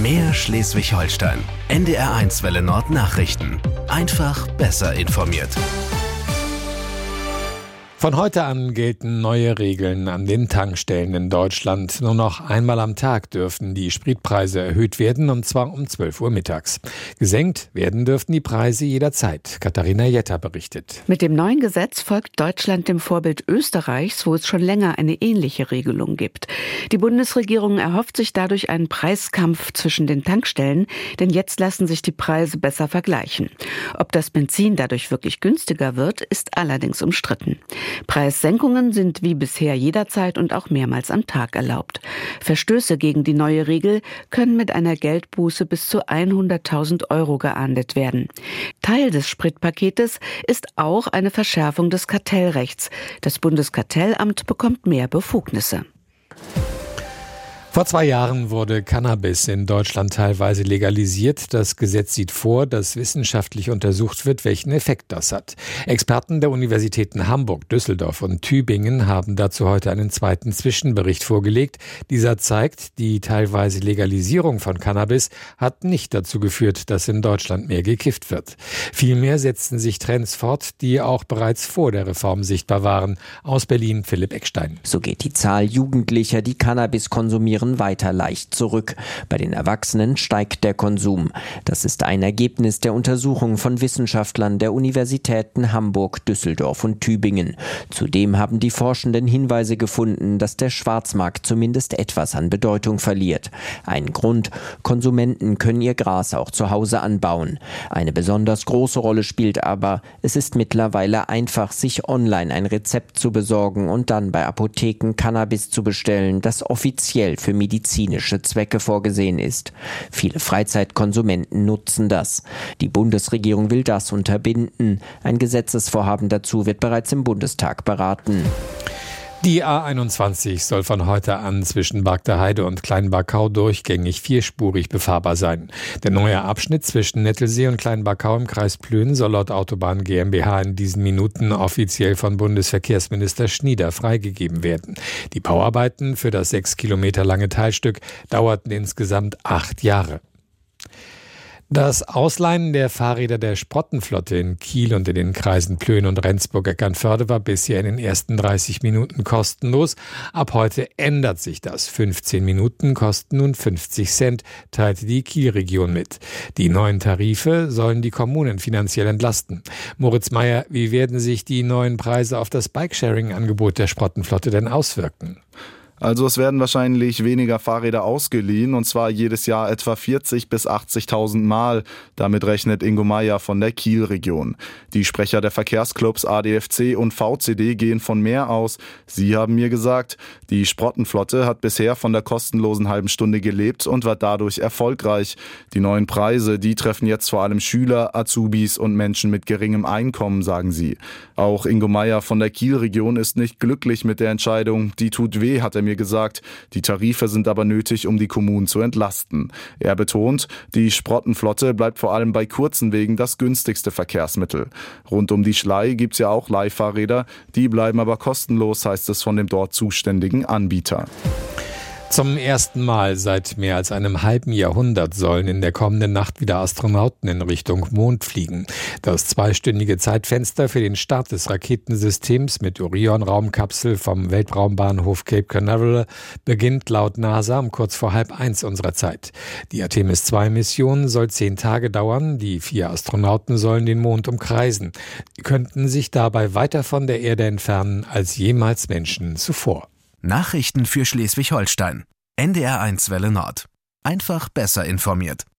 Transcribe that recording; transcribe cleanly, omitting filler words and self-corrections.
Mehr Schleswig-Holstein. NDR1 Welle Nord Nachrichten. Einfach besser informiert. Von heute an gelten neue Regeln an den Tankstellen in Deutschland. Nur noch einmal am Tag dürfen die Spritpreise erhöht werden, und zwar um 12 Uhr mittags. Gesenkt werden dürften die Preise jederzeit. Katharina Jetter berichtet. Mit dem neuen Gesetz folgt Deutschland dem Vorbild Österreichs, wo es schon länger eine ähnliche Regelung gibt. Die Bundesregierung erhofft sich dadurch einen Preiskampf zwischen den Tankstellen, denn jetzt lassen sich die Preise besser vergleichen. Ob das Benzin dadurch wirklich günstiger wird, ist allerdings umstritten. Preissenkungen sind wie bisher jederzeit und auch mehrmals am Tag erlaubt. Verstöße gegen die neue Regel können mit einer Geldbuße bis zu 100.000 € geahndet werden. Teil des Spritpaketes ist auch eine Verschärfung des Kartellrechts. Das Bundeskartellamt bekommt mehr Befugnisse. Vor 2 Jahren wurde Cannabis in Deutschland teilweise legalisiert. Das Gesetz sieht vor, dass wissenschaftlich untersucht wird, welchen Effekt das hat. Experten der Universitäten Hamburg, Düsseldorf und Tübingen haben dazu heute einen zweiten Zwischenbericht vorgelegt. Dieser zeigt, die teilweise Legalisierung von Cannabis hat nicht dazu geführt, dass in Deutschland mehr gekifft wird. Vielmehr setzen sich Trends fort, die auch bereits vor der Reform sichtbar waren. Aus Berlin Philipp Eckstein. So geht die Zahl Jugendlicher, die Cannabis konsumieren, weiter leicht zurück. Bei den Erwachsenen steigt der Konsum. Das ist ein Ergebnis der Untersuchung von Wissenschaftlern der Universitäten Hamburg, Düsseldorf und Tübingen. Zudem haben die Forschenden Hinweise gefunden, dass der Schwarzmarkt zumindest etwas an Bedeutung verliert. Ein Grund: Konsumenten können ihr Gras auch zu Hause anbauen. Eine besonders große Rolle spielt aber, es ist mittlerweile einfach, sich online ein Rezept zu besorgen und dann bei Apotheken Cannabis zu bestellen, das offiziell für medizinische Zwecke vorgesehen ist. Viele Freizeitkonsumenten nutzen das. Die Bundesregierung will das unterbinden. Ein Gesetzesvorhaben dazu wird bereits im Bundestag beraten. Die A21 soll von heute an zwischen Bargteheide und Kleinbarkau durchgängig vierspurig befahrbar sein. Der neue Abschnitt zwischen Nettelsee und Kleinbarkau im Kreis Plön soll laut Autobahn GmbH in diesen Minuten offiziell von Bundesverkehrsminister Schnieder freigegeben werden. Die Bauarbeiten für das 6 Kilometer lange Teilstück dauerten insgesamt 8 Jahre. Das Ausleihen der Fahrräder der Sprottenflotte in Kiel und in den Kreisen Plön und Rendsburg-Eckernförde war bisher in den ersten 30 Minuten kostenlos. Ab heute ändert sich das. 15 Minuten kosten nun 50 Cent, teilte die Kielregion mit. Die neuen Tarife sollen die Kommunen finanziell entlasten. Moritz Meyer, wie werden sich die neuen Preise auf das Bikesharing-Angebot der Sprottenflotte denn auswirken? Also es werden wahrscheinlich weniger Fahrräder ausgeliehen, und zwar jedes Jahr etwa 40.000 bis 80.000 Mal. Damit rechnet Ingo Meyer von der Kielregion. Die Sprecher der Verkehrsclubs ADFC und VCD gehen von mehr aus. Sie haben mir gesagt, die Sprottenflotte hat bisher von der kostenlosen halben Stunde gelebt und war dadurch erfolgreich. Die neuen Preise, die treffen jetzt vor allem Schüler, Azubis und Menschen mit geringem Einkommen, sagen sie. Auch Ingo Meyer von der Kielregion ist nicht glücklich mit der Entscheidung. Die tut weh, hat er mir gesagt. Die Tarife sind aber nötig, um die Kommunen zu entlasten. Er betont, die Sprottenflotte bleibt vor allem bei kurzen Wegen das günstigste Verkehrsmittel. Rund um die Schlei gibt's ja auch Leihfahrräder, die bleiben aber kostenlos, heißt es von dem dort zuständigen Anbieter. Zum ersten Mal seit mehr als einem halben Jahrhundert sollen in der kommenden Nacht wieder Astronauten in Richtung Mond fliegen. Das 2-stündige Zeitfenster für den Start des Raketensystems mit Orion-Raumkapsel vom Weltraumbahnhof Cape Canaveral beginnt laut NASA um kurz vor 12:30 unserer Zeit. Die Artemis-2-Mission soll 10 Tage dauern. Die 4 Astronauten sollen den Mond umkreisen. Sie könnten sich dabei weiter von der Erde entfernen als jemals Menschen zuvor. Nachrichten für Schleswig-Holstein. NDR1 Welle Nord. Einfach besser informiert.